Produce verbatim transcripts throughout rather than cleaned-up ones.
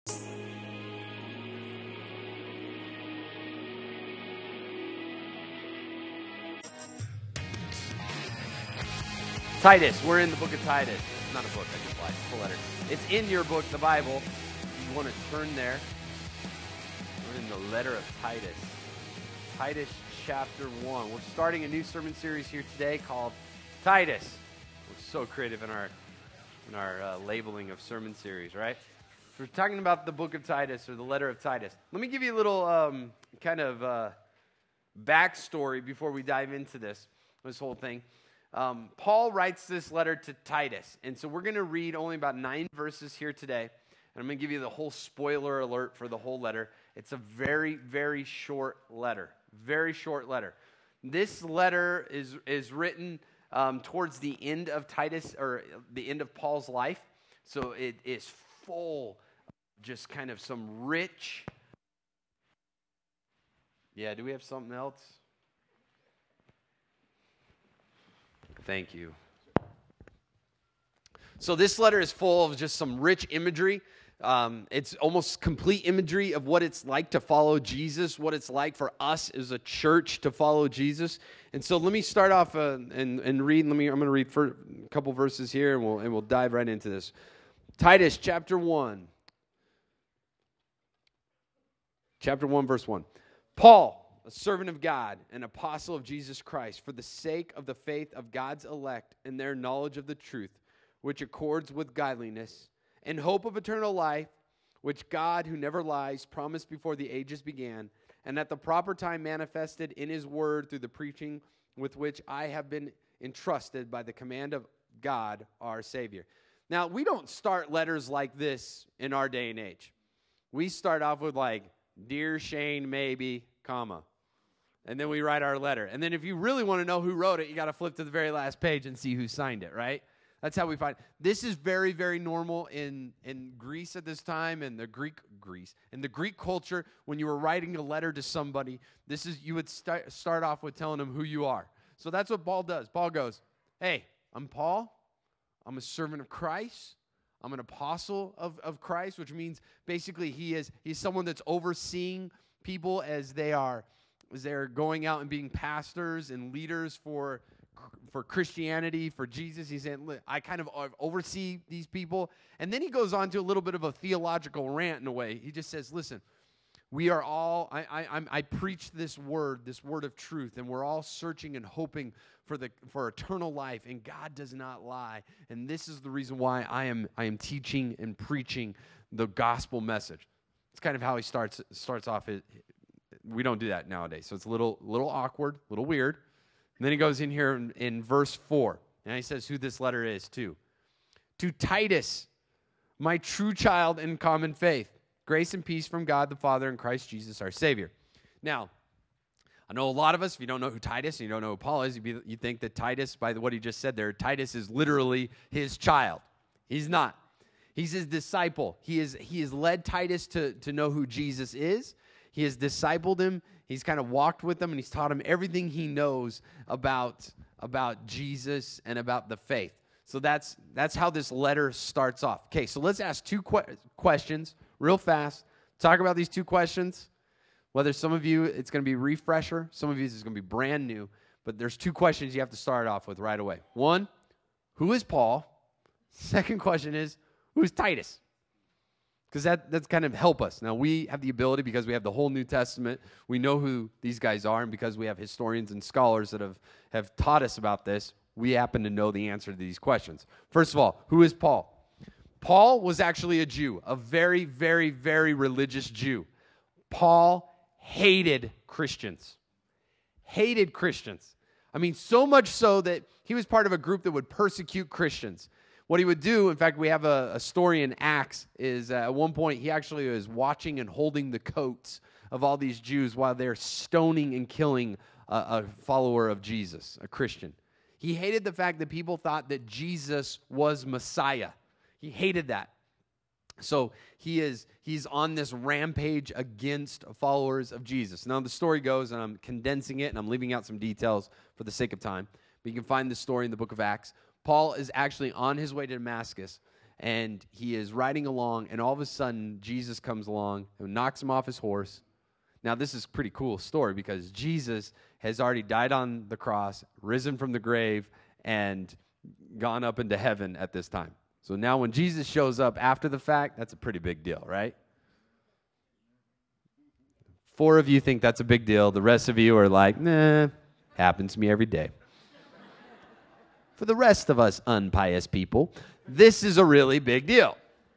Titus, we're in the book of Titus. It's not a book, I just lied, it's a letter. It's in your book, the Bible. If you want to turn there, we're in the letter of Titus. Titus chapter one. We're starting a new sermon series here today called Titus. We're so creative in our in our uh, labeling of sermon series, right? So we're talking about the book of Titus, or the letter of Titus. Let me give you a little um, kind of uh, backstory before we dive into this, this whole thing. Um, Paul writes this letter to Titus, and so we're going to read only about nine verses here today, and I'm going to give you the whole spoiler alert for the whole letter. It's a very, very short letter, very short letter. This letter is is written um, towards the end of Titus, or the end of Paul's life, so it is full of just kind of some rich, yeah, do we have something else? Thank you. So this letter is full of just some rich imagery. Um, it's almost complete imagery of what it's like to follow Jesus, what it's like for us as a church to follow Jesus. And so let me start off uh, and, and read. Let me. I'm going to read for a couple verses here, and we'll and we'll dive right into this. Titus chapter one. Chapter one, verse one. Paul, a servant of God, an apostle of Jesus Christ, for the sake of the faith of God's elect and their knowledge of the truth, which accords with godliness, and hope of eternal life, which God, who never lies, promised before the ages began, and at the proper time manifested in his word through the preaching with which I have been entrusted by the command of God, our Savior. Now, we don't start letters like this in our day and age. We start off with like, Dear Shane, maybe, comma. And then we write our letter. And then if you really want to know who wrote it, you got to flip to the very last page and see who signed it, right? That's how we find it. This is very, very normal in, in Greece at this time, and the Greek Greece. In the Greek culture, when you were writing a letter to somebody, this is you would start, start off with telling them who you are. So that's what Paul does. Paul goes, hey, I'm Paul. I'm a servant of Christ. I'm an apostle of, of Christ, which means basically he is he's someone that's overseeing people as they are as they're going out and being pastors and leaders for for Christianity, for Jesus. He's saying, I kind of oversee these people. And then he goes on to a little bit of a theological rant in a way. He just says, listen, we are all, I, I, I'm, I preach this word, this word of truth, and we're all searching and hoping for the for eternal life, and God does not lie. And this is the reason why I am I am teaching and preaching the gospel message. It's kind of how he starts starts off his, we don't do that nowadays, so it's a little little awkward, a little weird. And then he goes in here in, in verse four, and he says who this letter is to. To Titus, my true child in common faith, grace and peace from God the Father and Christ Jesus our Savior. Now, I know a lot of us, if you don't know who Titus and you don't know who Paul is, you, you think that Titus, by what he just said there, Titus is literally his child. He's not. He's his disciple. He is he has led Titus to, to know who Jesus is. He has discipled him. He's kind of walked with him, and he's taught him everything he knows about, about Jesus and about the faith. So that's that's how this letter starts off. Okay, so let's ask two que- questions real fast. Talk about these two questions. Whether some of you, it's going to be refresher. Some of you, it's going to be brand new. But there's two questions you have to start off with right away. One, who is Paul? Second question is, who is Titus? Because that, that's kind of help us. Now, we have the ability, because we have the whole New Testament, we know who these guys are, and because we have historians and scholars that have, have taught us about this, we happen to know the answer to these questions. First of all, who is Paul? Paul was actually a Jew, a very, very, very religious Jew. Paul hated Christians. Hated Christians. I mean, so much so that he was part of a group that would persecute Christians. What he would do, in fact, we have a, a story in Acts, is uh, at one point he actually was watching and holding the coats of all these Jews while they're stoning and killing a, a follower of Jesus, a Christian. He hated the fact that people thought that Jesus was Messiah. He hated that. So he is he's on this rampage against followers of Jesus. Now the story goes, and I'm condensing it, and I'm leaving out some details for the sake of time, but you can find the story in the book of Acts. Paul is actually on his way to Damascus, and he is riding along, and all of a sudden, Jesus comes along and knocks him off his horse. Now, this is a pretty cool story because Jesus has already died on the cross, risen from the grave, and gone up into heaven at this time. So now when Jesus shows up after the fact, that's a pretty big deal, right? Four of you think that's a big deal. The rest of you are like, nah, happens to me every day. For the rest of us unpious people, this is a really big deal.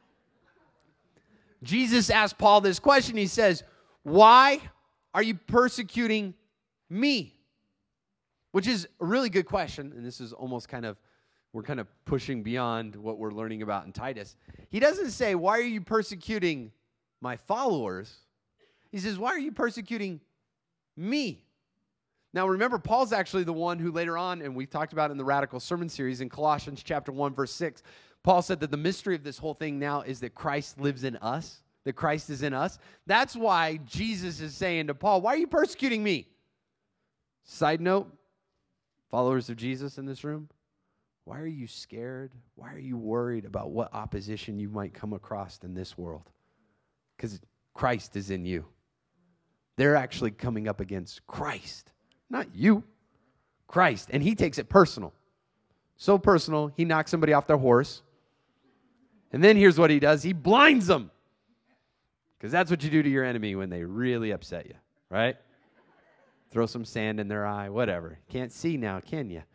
Jesus asked Paul this question. He says, why are you persecuting me? Which is a really good question, and this is almost kind of, we're kind of pushing beyond what we're learning about in Titus. He doesn't say, why are you persecuting my followers? He says, why are you persecuting me? Now, remember, Paul's actually the one who later on, and we've talked about it in the Radical Sermon series in Colossians chapter one, verse six, Paul said that the mystery of this whole thing now is that Christ lives in us, that Christ is in us. That's why Jesus is saying to Paul, why are you persecuting me? Side note, followers of Jesus in this room, why are you scared? Why are you worried about what opposition you might come across in this world? Because Christ is in you. They're actually coming up against Christ. Not you, Christ. And he takes it personal. So personal, he knocks somebody off their horse. And then here's what he does. He blinds them. Because that's what you do to your enemy when they really upset you, right? Throw some sand in their eye, whatever. Can't see now, can you?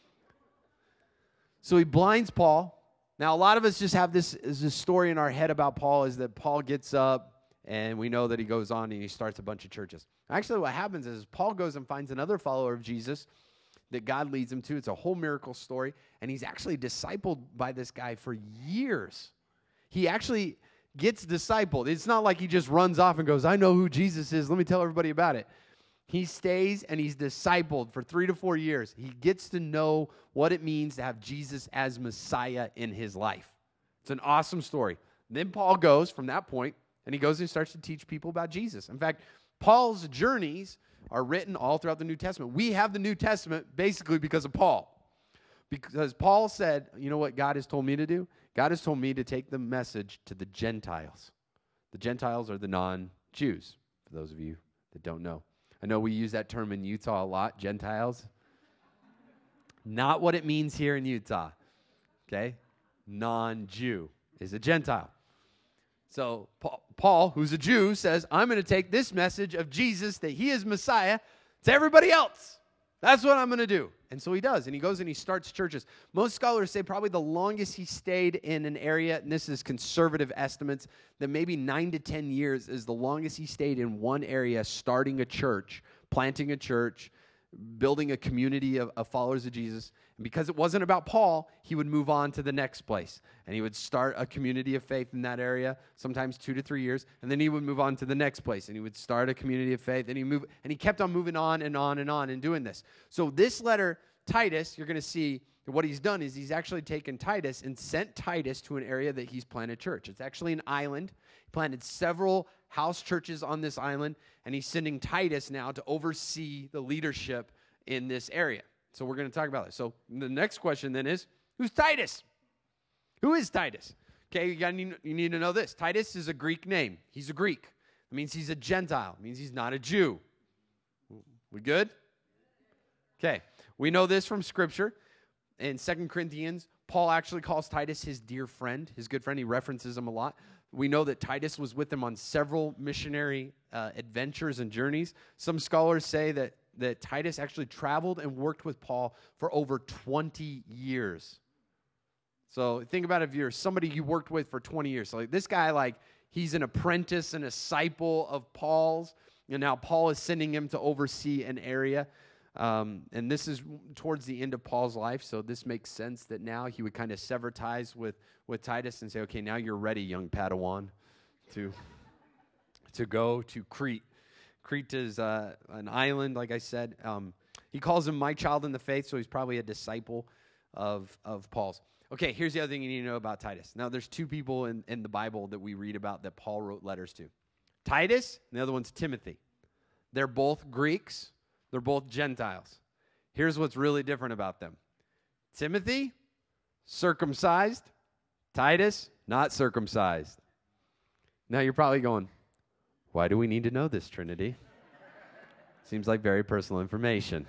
So he blinds Paul. Now, a lot of us just have this, this story in our head about Paul is that Paul gets up, and we know that he goes on and he starts a bunch of churches. Actually, what happens is Paul goes and finds another follower of Jesus that God leads him to. It's a whole miracle story, and he's actually discipled by this guy for years. He actually gets discipled. It's not like he just runs off and goes, I know who Jesus is. Let me tell everybody about it. He stays and he's discipled for three to four years. He gets to know what it means to have Jesus as Messiah in his life. It's an awesome story. Then Paul goes from that point, and he goes and starts to teach people about Jesus. In fact, Paul's journeys are written all throughout the New Testament. We have the New Testament basically because of Paul. Because Paul said, you know what God has told me to do? God has told me to take the message to the Gentiles. The Gentiles are the non-Jews, for those of you that don't know. I know we use that term in Utah a lot, Gentiles. Not what it means here in Utah, okay? Non-Jew is a Gentile. So Paul, who's a Jew, says, I'm going to take this message of Jesus, that he is Messiah, to everybody else. That's what I'm going to do. And so he does, and he goes and he starts churches. Most scholars say probably the longest he stayed in an area, and this is conservative estimates, that maybe nine to ten years is the longest he stayed in one area, starting a church, planting a church, building a community of, of followers of Jesus. And because it wasn't about Paul, he would move on to the next place. And he would start a community of faith in that area, sometimes two to three years. And then he would move on to the next place. And he would start a community of faith. And he moved, and he kept on moving on and on and on and doing this. So this letter, Titus, you're going to see what he's done is he's actually taken Titus and sent Titus to an area that he's planted church. It's actually an island. He planted several house churches on this island, and he's sending Titus now to oversee the leadership in this area. So we're going to talk about this. So the next question then is, who's Titus? Who is Titus? Okay, you, gotta need, you need to know this. Titus is a Greek name. He's a Greek. It means he's a Gentile. It means he's not a Jew. We good? Okay, we know this from Scripture. In Second Corinthians, Paul actually calls Titus his dear friend, his good friend. He references him a lot. We know that Titus was with him on several missionary uh, adventures and journeys. Some scholars say that, that Titus actually traveled and worked with Paul for over twenty years. So think about if you're somebody you worked with for twenty years. So like this guy, like he's an apprentice and a disciple of Paul's, and now Paul is sending him to oversee an area. Um, and this is towards the end of Paul's life, so this makes sense that now he would kind of sever ties with, with Titus and say, okay, now you're ready, young Padawan, to, to go to Crete. Crete is uh, an island, like I said. Um, he calls him my child in the faith, so he's probably a disciple of, of Paul's. Okay, here's the other thing you need to know about Titus. Now, there's two people in, in the Bible that we read about that Paul wrote letters to. Titus, and the other one's Timothy. They're both Greeks. They're both Gentiles. Here's what's really different about them. Timothy, circumcised. Titus, not circumcised. Now you're probably going, why do we need to know this, Trinity? Seems like very personal information.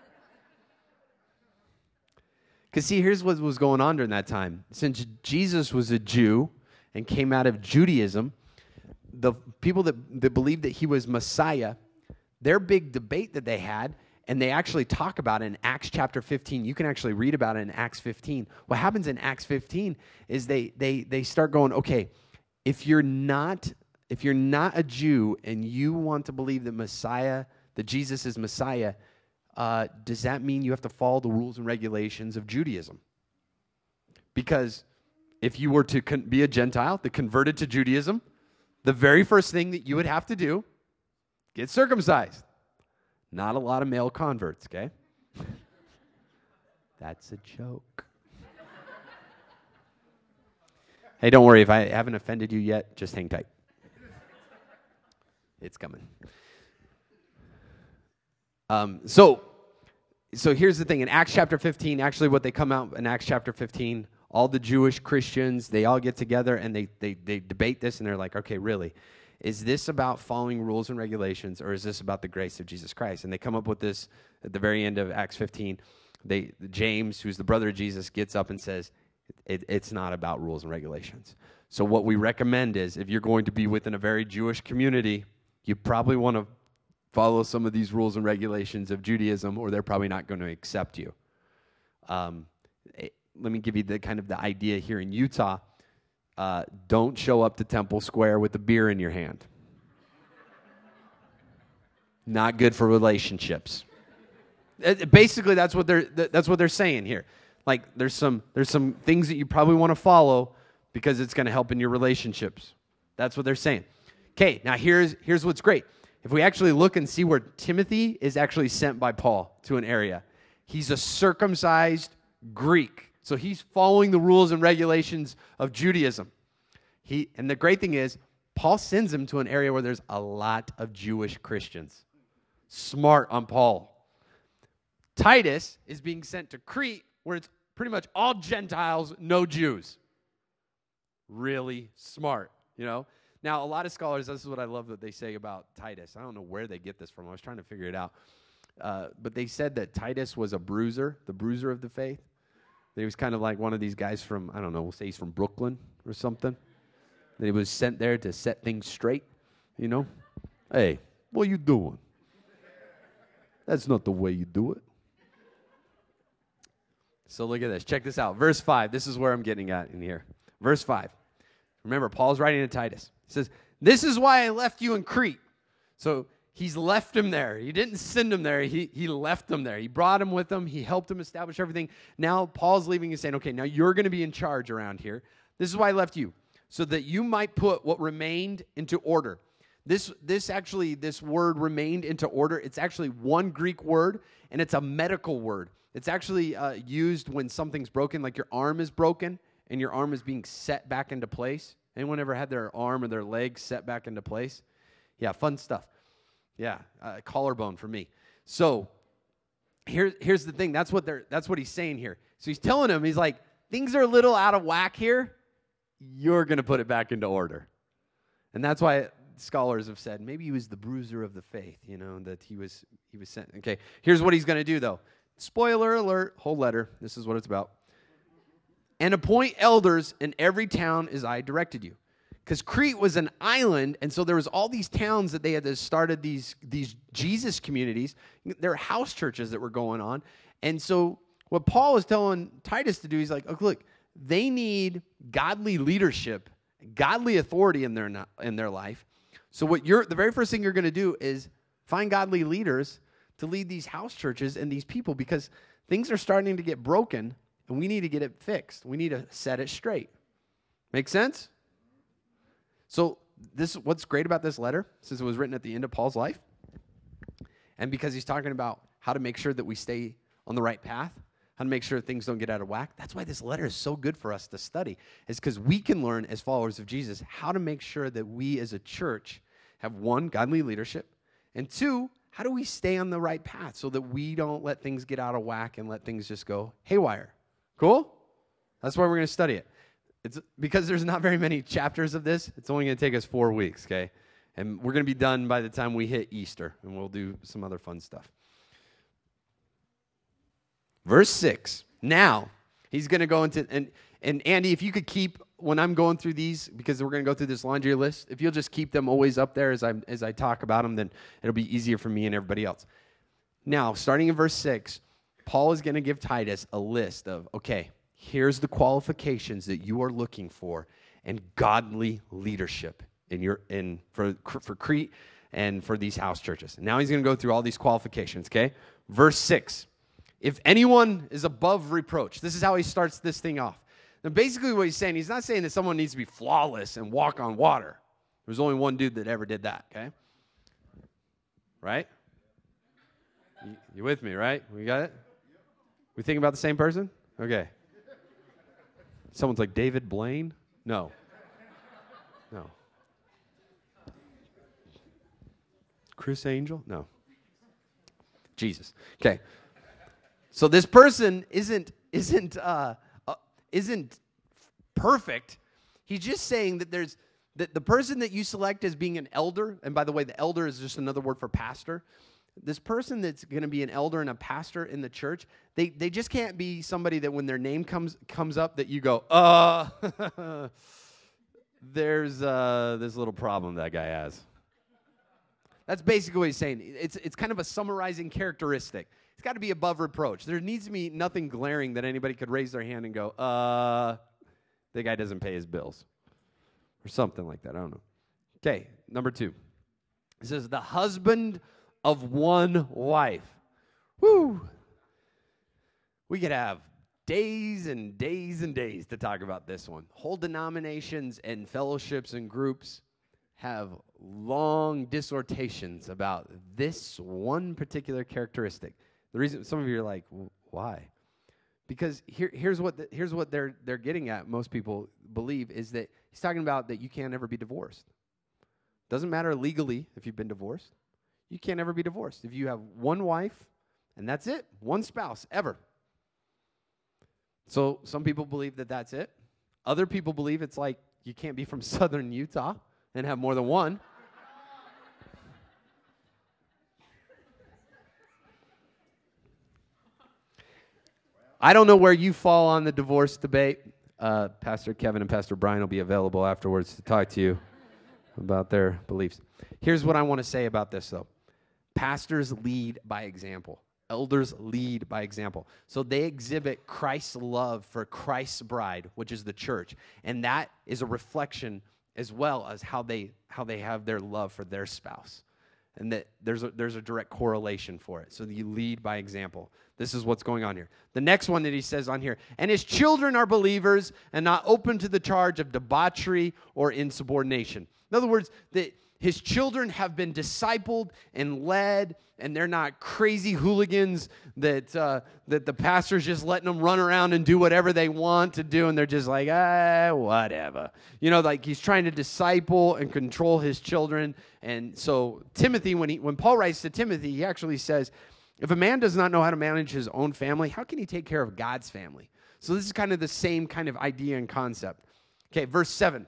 Because see, here's what was going on during that time. Since Jesus was a Jew and came out of Judaism, the people that, that believed that he was Messiah, their big debate that they had, and they actually talk about it in Acts chapter fifteen. You can actually read about it in Acts fifteen. What happens in Acts fifteen is they they they start going, okay, if you're not if you're not a Jew and you want to believe that Messiah, that Jesus is Messiah, uh, does that mean you have to follow the rules and regulations of Judaism? Because if you were to con- be a Gentile that converted to Judaism, the very first thing that you would have to do, get circumcised. Not a lot of male converts, okay? That's a joke. Hey, don't worry. If I haven't offended you yet, just hang tight. It's coming. Um, so, so here's the thing. In Acts chapter fifteen, actually what they come out in Acts chapter fifteen, all the Jewish Christians, they all get together and they, they, they debate this, and they're like, okay, really, is this about following rules and regulations, or is this about the grace of Jesus Christ? And they come up with this at the very end of Acts fifteen. They, James, who's the brother of Jesus, gets up and says, it, it's not about rules and regulations. So what we recommend is, if you're going to be within a very Jewish community, you probably want to follow some of these rules and regulations of Judaism, or they're probably not going to accept you. Um, it, let me give you the kind of the idea here in Utah. Uh, don't show up to Temple Square with a beer in your hand. Not good for relationships. It, basically, that's what they're that's what they're saying here. Like, there's some there's some things that you probably want to follow because it's going to help in your relationships. That's what they're saying. Okay, now here's here's what's great. If we actually look and see where Timothy is actually sent by Paul to an area, he's a circumcised Greek. So he's following the rules and regulations of Judaism. He, and the great thing is, Paul sends him to an area where there's a lot of Jewish Christians. Smart on Paul. Titus is being sent to Crete, where it's pretty much all Gentiles, no Jews. Really smart, you know? Now, a lot of scholars, this is what I love that they say about Titus. I don't know where they get this from. I was trying to figure it out. Uh, but they said that Titus was a bruiser, the bruiser of the faith. He was kind of like one of these guys from, I don't know, we'll say he's from Brooklyn or something. That he was sent there to set things straight, you know? Hey, what you doing? That's not the way you do it. So look at this. Check this out. Verse five. This is where I'm getting at in here. Verse five. Remember, Paul's writing to Titus. He says, this is why I left you in Crete. So he's left him there. He didn't send him there. He, he left him there. He brought him with him. He helped him establish everything. Now Paul's leaving and saying, okay, now you're going to be in charge around here. This is why I left you, so that you might put what remained into order. This, this actually, this word remained into order. It's actually one Greek word, and it's a medical word. It's actually uh, used when something's broken, like your arm is broken, and your arm is being set back into place. Anyone ever had their arm or their leg set back into place? Yeah, fun stuff. Yeah, uh, collarbone for me. So here's here's the thing. That's what they're. That's what he's saying here. So he's telling him, he's like, things are a little out of whack here. You're going to put it back into order. And that's why scholars have said maybe he was the bruiser of the faith, you know, that he was he was sent. Okay, here's what he's going to do, though. Spoiler alert, whole letter. This is what it's about. And appoint elders in every town as I directed you. Because Crete was an island, and so there was all these towns that they had started these, these Jesus communities. There were house churches that were going on. And so what Paul is telling Titus to do, he's like, oh, look, they need godly leadership, godly authority in their, in their life. So what you're the very first thing you're going to do is find godly leaders to lead these house churches and these people, because things are starting to get broken, and we need to get it fixed. We need to set it straight. Make sense? So this, what's great about this letter, since it was written at the end of Paul's life, and because he's talking about how to make sure that we stay on the right path, how to make sure things don't get out of whack, that's why this letter is so good for us to study, is because we can learn as followers of Jesus how to make sure that we as a church have, one, godly leadership, and two, how do we stay on the right path so that we don't let things get out of whack and let things just go haywire. Cool? That's why we're going to study it. it's because there's not very many chapters of this. It's only going to take us four weeks, okay? And we're going to be done by the time we hit Easter, and we'll do some other fun stuff. Verse six. Now, he's going to go into, and, and Andy, if you could keep, when I'm going through these, because we're going to go through this laundry list, if you'll just keep them always up there as I as I talk about them, then it'll be easier for me and everybody else. Now, starting in verse six, Paul is going to give Titus a list of, okay, here's the qualifications that you are looking for in godly leadership in your in for for Crete and for these house churches. And now he's going to go through all these qualifications, okay? Verse six. If anyone is above reproach, this is how he starts this thing off. Now, basically what he's saying, he's not saying that someone needs to be flawless and walk on water. There's only one dude that ever did that, okay? Right? You, you with me, right? We got it? We thinking about the same person? Okay. Someone's like, David Blaine? No. No. Chris Angel? No. Jesus. Okay. So this person isn't isn't uh, uh, isn't perfect. He's just saying that there's that the person that you select as being an elder, and by the way, the elder is just another word for pastor. This person that's going to be an elder and a pastor in the church, they they just can't be somebody that when their name comes comes up that you go, uh, there's uh, this little problem that guy has. That's basically what he's saying. It's it's kind of a summarizing characteristic. It's got to be above reproach. There needs to be nothing glaring that anybody could raise their hand and go, uh, the guy doesn't pay his bills. Or something like that. I don't know. Okay, number two. It says, the husband of one wife. Woo! We could have days and days and days to talk about this one. Whole denominations and fellowships and groups have long dissertations about this one particular characteristic. The reason some of you are like, why? Because here, here's what the, here's what they're they're getting at. Most people believe is that he's talking about that you can't ever be divorced. Doesn't matter legally if you've been divorced. You can't ever be divorced if you have one wife and that's it, one spouse ever. So some people believe that that's it. Other people believe it's like you can't be from southern Utah and have more than one. I don't know where you fall on the divorce debate. Uh, Pastor Kevin and Pastor Brian will be available afterwards to talk to you about their beliefs. Here's what I want to say about this, though. Pastors lead by example. Elders lead by example. So they exhibit Christ's love for Christ's bride, which is the church. And that is a reflection as well as how they how they have their love for their spouse. And that there's a, there's a direct correlation for it. So you lead by example. This is what's going on here. The next one that he says on here, and his children are believers and not open to the charge of debauchery or insubordination. In other words, that his children have been discipled and led, and they're not crazy hooligans that uh, that the pastor's just letting them run around and do whatever they want to do, and they're just like, ah, whatever. You know, like he's trying to disciple and control his children. And so Timothy, when he when Paul writes to Timothy, he actually says, if a man does not know how to manage his own family, how can he take care of God's family? So this is kind of the same kind of idea and concept. Okay, verse seven.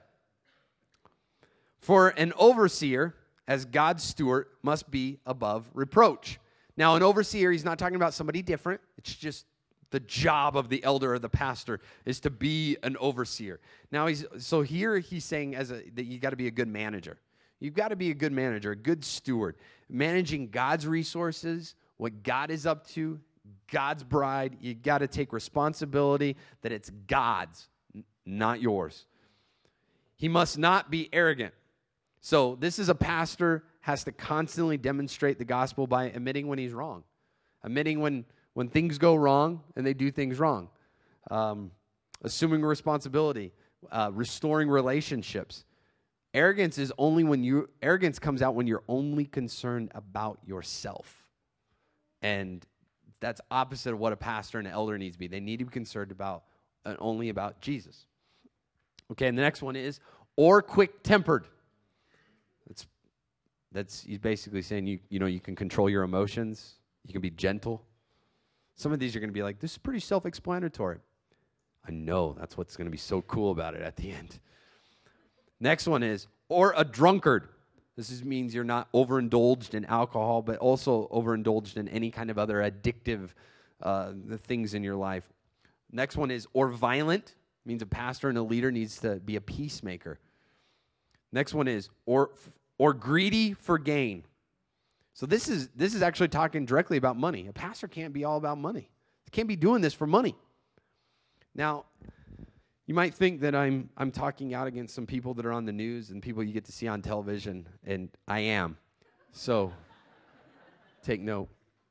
For an overseer, as God's steward, must be above reproach. Now, an overseer, he's not talking about somebody different. It's just the job of the elder or the pastor is to be an overseer. Now, he's so here he's saying as a, that you got to be a good manager. You've got to be a good manager, a good steward, managing God's resources, what God is up to, God's bride. You got to take responsibility that it's God's, not yours. He must not be arrogant. So this is a pastor has to constantly demonstrate the gospel by admitting when he's wrong, admitting when, when things go wrong and they do things wrong, um, assuming responsibility, uh, restoring relationships. Arrogance is only when you arrogance comes out when you're only concerned about yourself. And that's opposite of what a pastor and an elder needs to be. They need to be concerned about and only about Jesus. Okay, and the next one is, or quick-tempered. That's, that's he's basically saying, you, you know, you can control your emotions. You can be gentle. Some of these are going to be like, this is pretty self-explanatory. I know that's what's going to be so cool about it at the end. Next one is, or a drunkard. This is, means you're not overindulged in alcohol, but also overindulged in any kind of other addictive uh, the things in your life. Next one is, or violent. Means a pastor and a leader needs to be a peacemaker. Next one is, or or greedy for gain. So this is this is actually talking directly about money. A pastor can't be all about money. He can't be doing this for money. Now, you might think that I'm I'm talking out against some people that are on the news and people you get to see on television, and I am. So take note.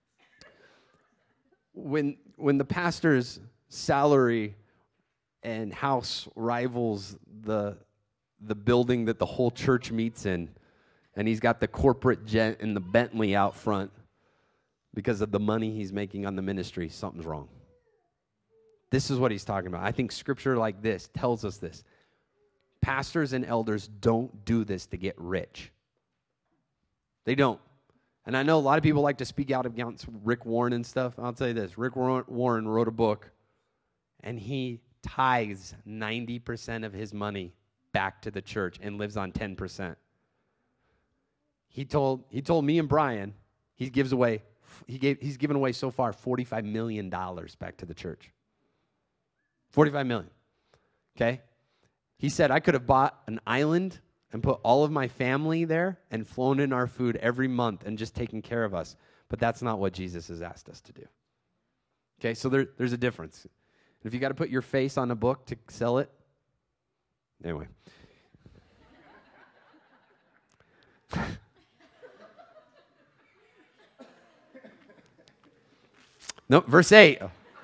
When when the pastor's salary and house rivals the the building that the whole church meets in, and he's got the corporate jet and the Bentley out front because of the money he's making on the ministry, something's wrong. This is what he's talking about. I think scripture like this tells us this. Pastors and elders don't do this to get rich. They don't. And I know a lot of people like to speak out against Rick Warren and stuff. I'll tell you this. Rick Warren wrote a book, and he tithes ninety percent of his money back to the church and lives on ten percent. He told he told me and Brian he gives away he gave he's given away so far forty-five million dollars back to the church. forty-five million dollars. Okay? He said I could have bought an island and put all of my family there and flown in our food every month and just taken care of us. But that's not what Jesus has asked us to do. Okay? So there, there's a difference. If you got to put your face on a book to sell it, anyway. No, verse eight.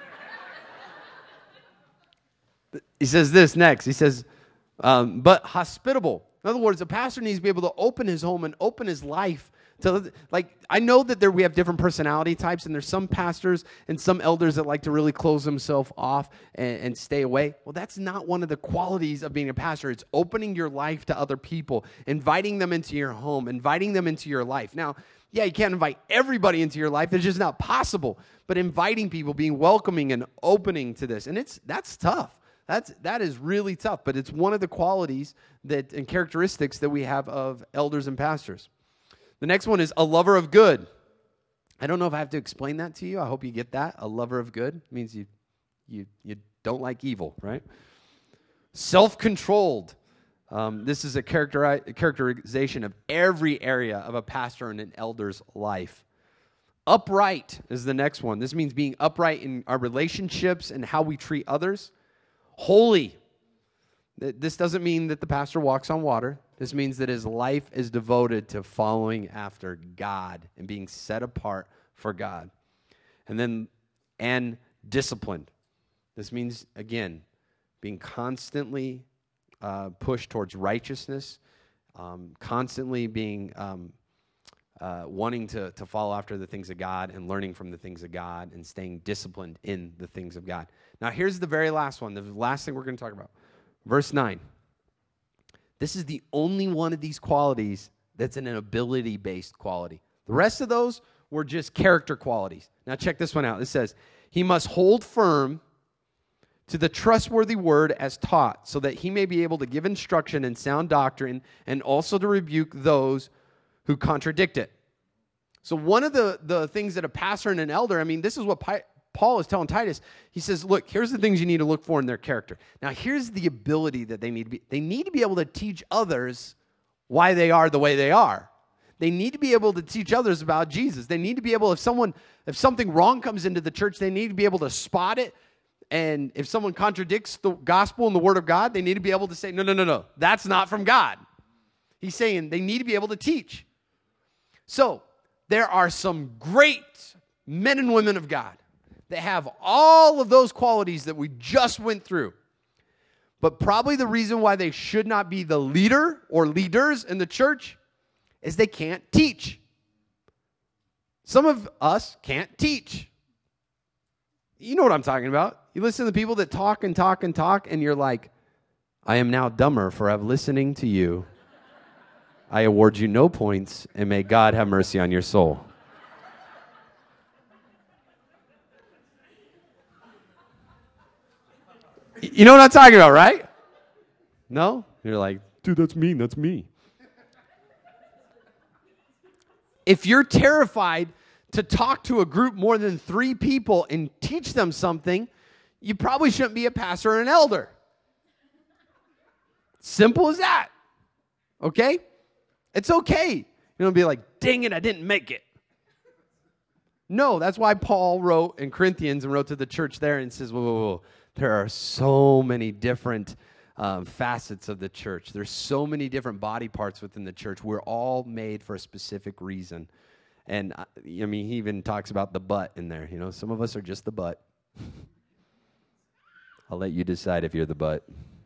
He says this next. He says, um, but hospitable. In other words, a pastor needs to be able to open his home and open his life to, like, I know that there we have different personality types, and there's some pastors and some elders that like to really close themselves off and, and stay away. Well, that's not one of the qualities of being a pastor. It's opening your life to other people, inviting them into your home, inviting them into your life. Now, yeah, you can't invite everybody into your life. It's just not possible. But inviting people, being welcoming and opening to this, and it's that's tough. That's that is really tough. But it's one of the qualities that and characteristics that we have of elders and pastors. The next one is a lover of good. I don't know if I have to explain that to you. I hope you get that. A lover of good means you you you don't like evil, right? Self-controlled. Um, this is a characteri- characterization of every area of a pastor and an elder's life. Upright is the next one. This means being upright in our relationships and how we treat others. Holy. This doesn't mean that the pastor walks on water. This means that his life is devoted to following after God and being set apart for God. And then, and disciplined. This means, again, being constantly uh, pushed towards righteousness, um, constantly being um, uh, wanting to, to follow after the things of God and learning from the things of God and staying disciplined in the things of God. Now, here's the very last one, the last thing we're going to talk about. Verse nine. This is the only one of these qualities that's an ability-based quality. The rest of those were just character qualities. Now check this one out. It says, he must hold firm to the trustworthy word as taught, so that he may be able to give instruction in sound doctrine and also to rebuke those who contradict it. So one of the, the things that a pastor and an elder, I mean, this is what Pi- Paul is telling Titus. He says, look, here's the things you need to look for in their character. Now, here's the ability that they need to be. They need to be able to teach others why they are the way they are. They need to be able to teach others about Jesus. They need to be able, if someone, if something wrong comes into the church, they need to be able to spot it. And if someone contradicts the gospel and the word of God, they need to be able to say, no, no, no, no, that's not from God. He's saying they need to be able to teach. So there are some great men and women of God that have all of those qualities that we just went through. But probably the reason why they should not be the leader or leaders in the church is they can't teach. Some of us can't teach. You know what I'm talking about. You listen to people that talk and talk and talk, and you're like, I am now dumber for have listening to you. I award you no points, and may God have mercy on your soul. You know what I'm talking about, right? No? You're like, dude, that's mean. That's me. If you're terrified to talk to a group more than three people and teach them something, you probably shouldn't be a pastor or an elder. Simple as that. Okay? It's okay. You don't be like, dang it, I didn't make it. No, that's why Paul wrote in Corinthians and wrote to the church there and says, whoa, whoa, whoa. There are so many different um, facets of the church. There's so many different body parts within the church. We're all made for a specific reason. And, I, I mean, he even talks about the butt in there. You know, some of us are just the butt. I'll let you decide if you're the butt.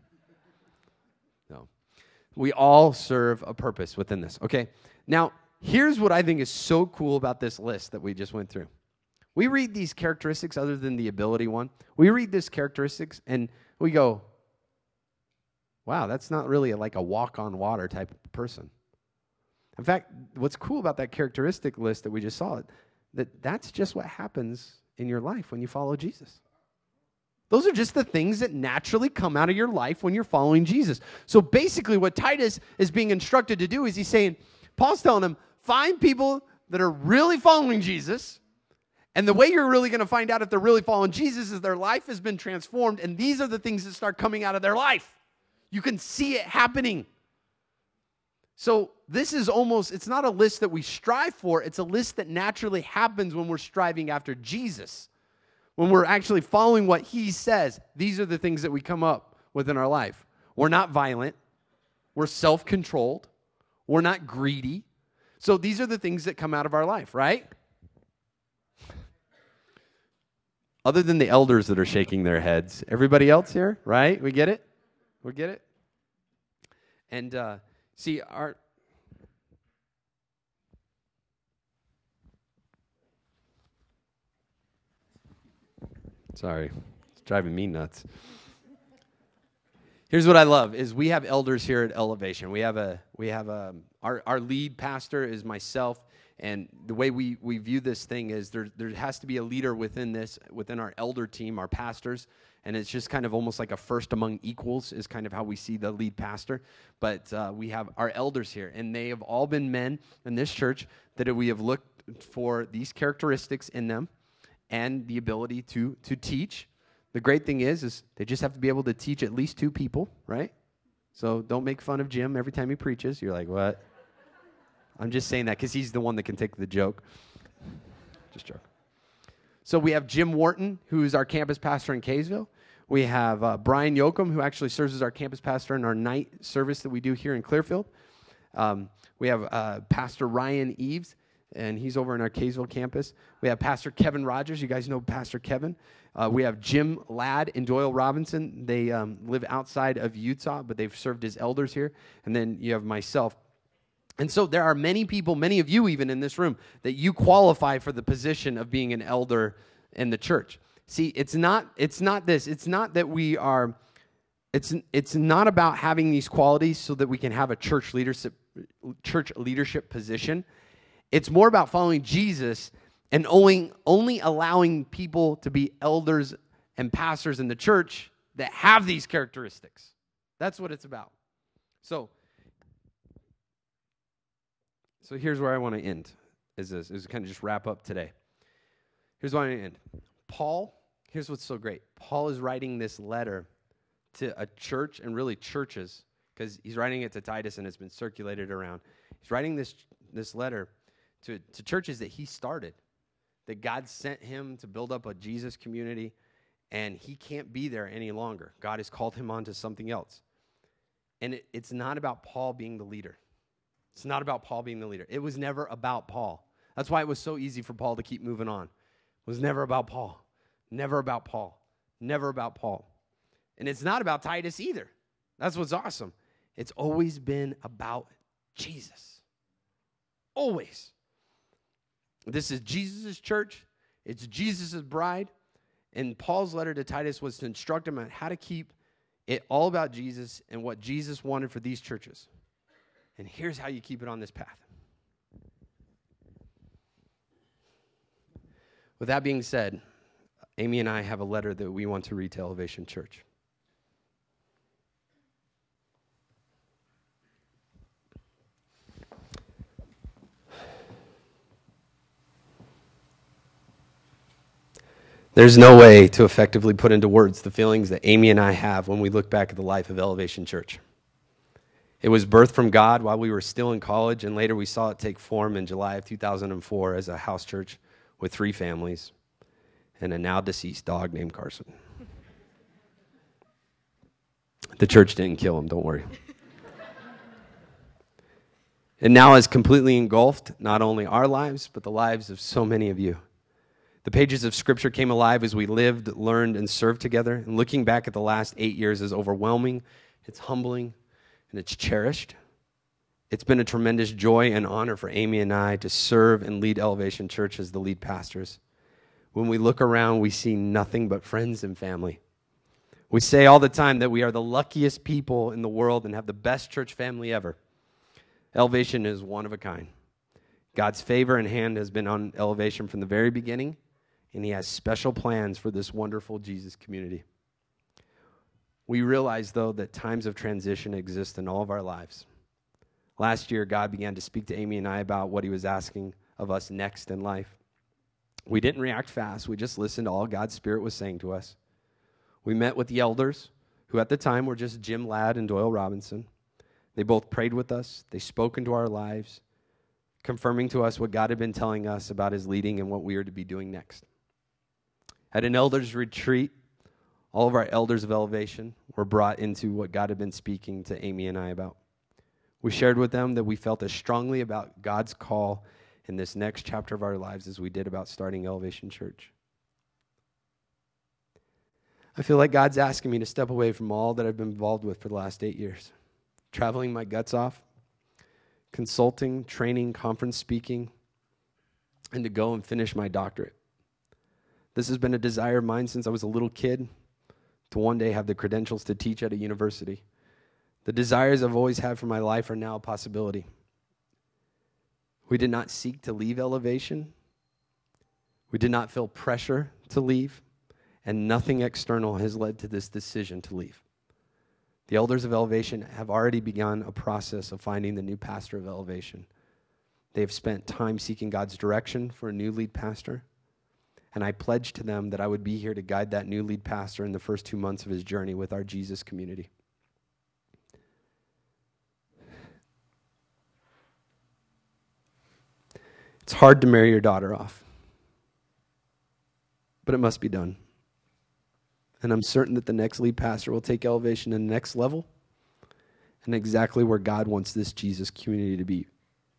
No. We all serve a purpose within this. Okay, now, here's what I think is so cool about this list that we just went through. We read these characteristics other than the ability one. We read these characteristics and we go, wow, that's not really a, like a walk on water type of person. In fact, what's cool about that characteristic list that we just saw, that that's just what happens in your life when you follow Jesus. Those are just the things that naturally come out of your life when you're following Jesus. So basically what Titus is being instructed to do is he's saying, Paul's telling him, find people that are really following Jesus. And the way you're really going to find out if they're really following Jesus is their life has been transformed. And these are the things that start coming out of their life. You can see it happening. So this is almost, it's not a list that we strive for. It's a list that naturally happens when we're striving after Jesus. When we're actually following what he says, these are the things that we come up with in our life. We're not violent. We're self-controlled. We're not greedy. So these are the things that come out of our life, right? Other than the elders that are shaking their heads. Everybody else here, right? We get it? We get it? And uh, see, our... Sorry, it's driving me nuts. Here's what I love is we have elders here at Elevation. We have a we have a our our lead pastor is myself, and the way we we view this thing is there there has to be a leader within this within our elder team, our pastors, and it's just kind of almost like a first among equals is kind of how we see the lead pastor. But uh, we have our elders here, and they have all been men in this church that we have looked for these characteristics in them. And the ability to to teach. The great thing is, is they just have to be able to teach at least two people, right? So don't make fun of Jim every time he preaches. You're like, what? I'm just saying that because he's the one that can take the joke. Just joke. So we have Jim Wharton, who's our campus pastor in Kaysville. We have uh, Brian Yoakum, who actually serves as our campus pastor in our night service that we do here in Clearfield. Um, we have uh, Pastor Ryan Eves, and he's over in our Kaysville campus. We have Pastor Kevin Rogers. You guys know Pastor Kevin. Uh, we have Jim Ladd and Doyle Robinson. They um, live outside of Utah, but they've served as elders here. And then you have myself. And so there are many people, many of you even in this room, that you qualify for the position of being an elder in the church. See, it's not, it's not this. It's not that we are, it's, it's not about having these qualities so that we can have a church leadership, church leadership position. It's more about following Jesus and only, only allowing people to be elders and pastors in the church that have these characteristics. That's what it's about. So, so here's where I want to end, is this, is kind of just wrap up today. Here's where I want to end. Paul, here's what's so great. Paul is writing this letter to a church, and really churches, because he's writing it to Titus and it's been circulated around. He's writing this, this letter To, to churches that he started, that God sent him to build up a Jesus community, and he can't be there any longer. God has called him on to something else. And it, it's not about Paul being the leader. It's not about Paul being the leader. It was never about Paul. That's why it was so easy for Paul to keep moving on. It was never about Paul. Never about Paul. Never about Paul. And it's not about Titus either. That's what's awesome. It's always been about Jesus. Always. This is Jesus' church. It's Jesus' bride. And Paul's letter to Titus was to instruct him on how to keep it all about Jesus and what Jesus wanted for these churches. And here's how you keep it on this path. With that being said, Amy and I have a letter that we want to read to Elevation Church. There's no way to effectively put into words the feelings that Amy and I have when we look back at the life of Elevation Church. It was birthed from God while we were still in college, and later we saw it take form in July of two thousand four as a house church with three families and a now deceased dog named Carson. The church didn't kill him, don't worry. And now has completely engulfed not only our lives, but the lives of so many of you. The pages of Scripture came alive as we lived, learned, and served together. And looking back at the last eight years is overwhelming, it's humbling, and it's cherished. It's been a tremendous joy and honor for Amy and I to serve and lead Elevation Church as the lead pastors. When we look around, we see nothing but friends and family. We say all the time that we are the luckiest people in the world and have the best church family ever. Elevation is one of a kind. God's favor and hand has been on Elevation from the very beginning, and he has special plans for this wonderful Jesus community. We realize, though, that times of transition exist in all of our lives. Last year, God began to speak to Amy and I about what he was asking of us next in life. We didn't react fast. We just listened to all God's Spirit was saying to us. We met with the elders, who at the time were just Jim Ladd and Doyle Robinson. They both prayed with us. They spoke into our lives, confirming to us what God had been telling us about his leading and what we are to be doing next. At an elders retreat, all of our elders of Elevation were brought into what God had been speaking to Amy and I about. We shared with them that we felt as strongly about God's call in this next chapter of our lives as we did about starting Elevation Church. I feel like God's asking me to step away from all that I've been involved with for the last eight years. Traveling my guts off, consulting, training, conference speaking, and to go and finish my doctorate. This has been a desire of mine since I was a little kid to one day have the credentials to teach at a university. The desires I've always had for my life are now a possibility. We did not seek to leave Elevation. We did not feel pressure to leave, and nothing external has led to this decision to leave. The elders of Elevation have already begun a process of finding the new pastor of Elevation. They have spent time seeking God's direction for a new lead pastor, and I pledged to them that I would be here to guide that new lead pastor in the first two months of his journey with our Jesus community. It's hard to marry your daughter off, but it must be done. And I'm certain that the next lead pastor will take Elevation to the next level and exactly where God wants this Jesus community to be.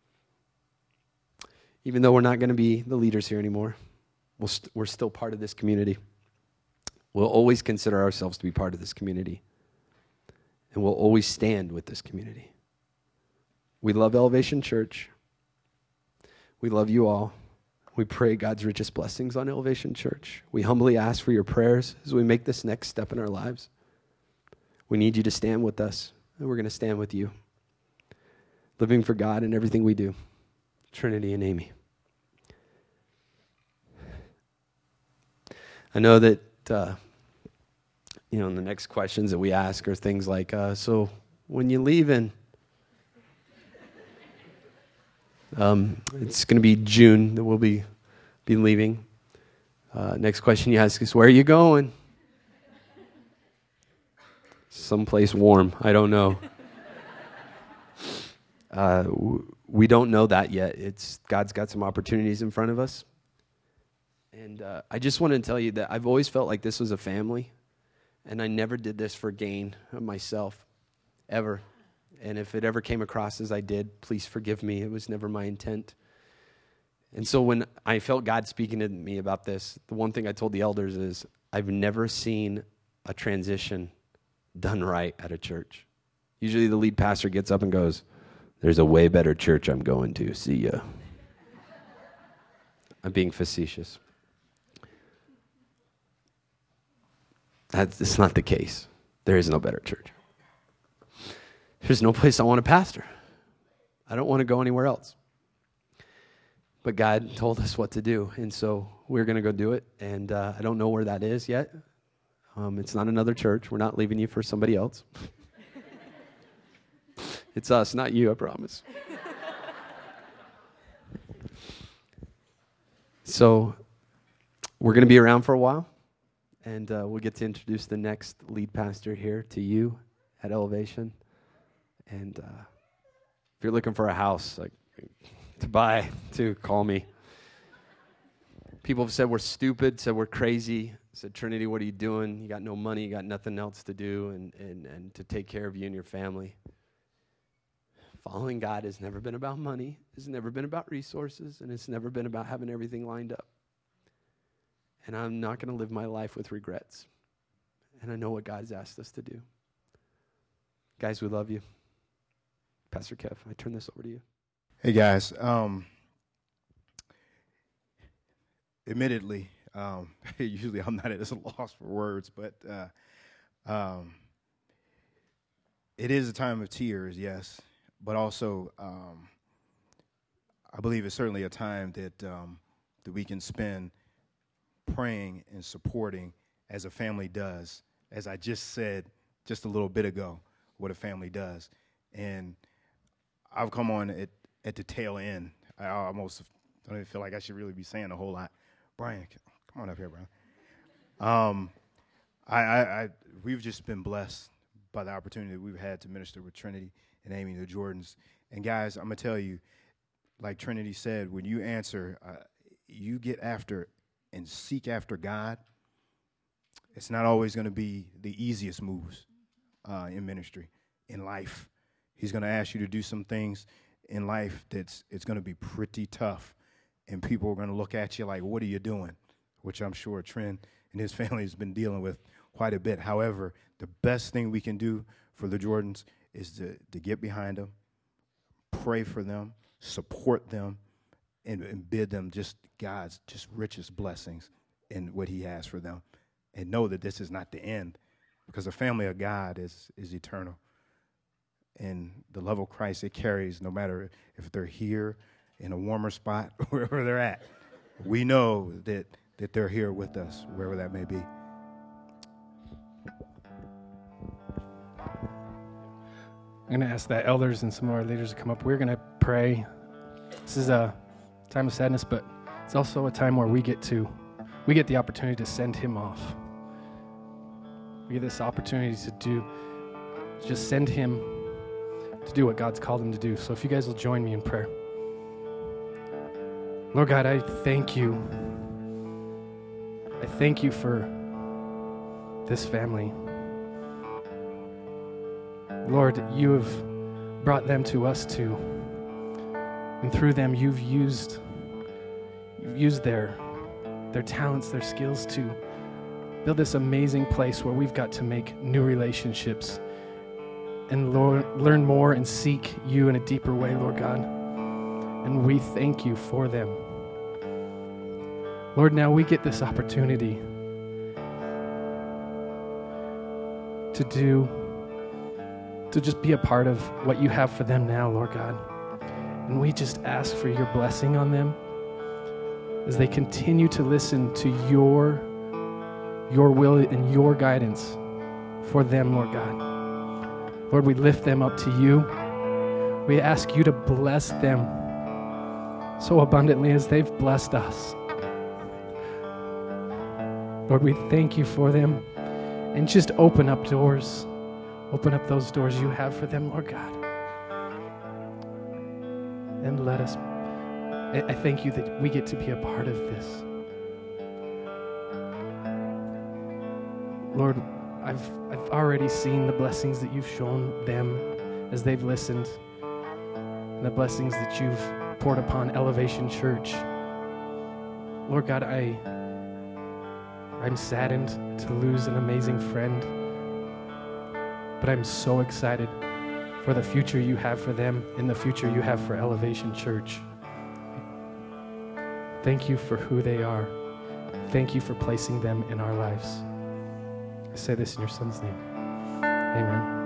Even though we're not going to be the leaders here anymore, we'll st- we're still part of this community. We'll always consider ourselves to be part of this community. And we'll always stand with this community. We love Elevation Church. We love you all. We pray God's richest blessings on Elevation Church. We humbly ask for your prayers as we make this next step in our lives. We need you to stand with us, and we're going to stand with you. Living for God in everything we do. Trinity and Amy. I know that, uh, you know, the next questions that we ask are things like, uh, so when you leaving? Um, it's going to be June that we'll be, be leaving. Uh, next question you ask is, where are you going? Someplace warm. I don't know. Uh, w- we don't know that yet. It's God's got some opportunities in front of us. And uh, I just want to tell you that I've always felt like this was a family, and I never did this for gain of myself, ever. And if it ever came across as I did, please forgive me. It was never my intent. And so when I felt God speaking to me about this, the one thing I told the elders is, I've never seen a transition done right at a church. Usually the lead pastor gets up and goes, there's a way better church I'm going to. See ya. I'm being facetious. That's it's not the case. There is no better church. There's no place I want to pastor. I don't want to go anywhere else. But God told us what to do, and so we're going to go do it, and uh, I don't know where that is yet. Um, it's not another church. We're not leaving you for somebody else. It's us, not you, I promise. So we're going to be around for a while, and uh, we'll get to introduce the next lead pastor here to you at Elevation. And uh, if you're looking for a house like to buy, to call me. People have said we're stupid, said we're crazy, said, Trinity, what are you doing? You got no money, you got nothing else to do and, and, and to take care of you and your family. Following God has never been about money, it's never been about resources, and it's never been about having everything lined up. And I'm not going to live my life with regrets. And I know what God's asked us to do. Guys, we love you. Pastor Kev, I turn this over to you. Hey, guys. Um, admittedly, um, usually I'm not at a loss for words, but uh, um, it is a time of tears, yes. But also, um, I believe it's certainly a time that um, that we can spend praying and supporting as a family does, as I just said just a little bit ago, what a family does. And I've come on at, at the tail end. I almost don't even feel like I should really be saying a whole lot. Brian, come on up here, Brian. Um, I, I, I, we've just been blessed by the opportunity that we've had to minister with Trinity and Amy, the Jordans. And guys, I'm going to tell you, like Trinity said, when you answer, uh, you get after and seek after God, it's not always going to be the easiest moves uh, in ministry, in life. He's going to ask you to do some things in life that's it's going to be pretty tough, and people are going to look at you like, what are you doing? Which I'm sure Trent and his family has been dealing with quite a bit. However, the best thing we can do for the Jordans is to, to get behind them, pray for them, support them, and, and bid them just God's just richest blessings in what he has for them. And know that this is not the end, because the family of God is is eternal. And the love of Christ, it carries no matter if they're here in a warmer spot, wherever they're at. We know that, that they're here with us, wherever that may be. I'm going to ask that elders and some of our leaders to come up. We're going to pray. This is a time of sadness, but it's also a time where we get to, we get the opportunity to send him off. We get this opportunity to do, just send him to do what God's called him to do. So if you guys will join me in prayer. Lord God, I thank you. I thank you for this family. Lord, you have brought them to us too. And through them, you've used, you've used their, their talents, their skills to build this amazing place where we've got to make new relationships and Lord, learn more and seek you in a deeper way, Lord God. And we thank you for them. Lord, now we get this opportunity to do, to just be a part of what you have for them now, Lord God. And we just ask for your blessing on them as they continue to listen to your, your will and your guidance for them, Lord God. Lord, we lift them up to you. We ask you to bless them so abundantly as they've blessed us. Lord, we thank you for them, and just open up doors. Open up those doors you have for them, Lord God. And let us, I, I thank you that we get to be a part of this. Lord, I've I've already seen the blessings that you've shown them as they've listened, and the blessings that you've poured upon Elevation Church. Lord God, I I'm saddened to lose an amazing friend, but I'm so excited for the future you have for them and the future you have for Elevation Church. Thank you for who they are. Thank you for placing them in our lives. I say this in your son's name. Amen.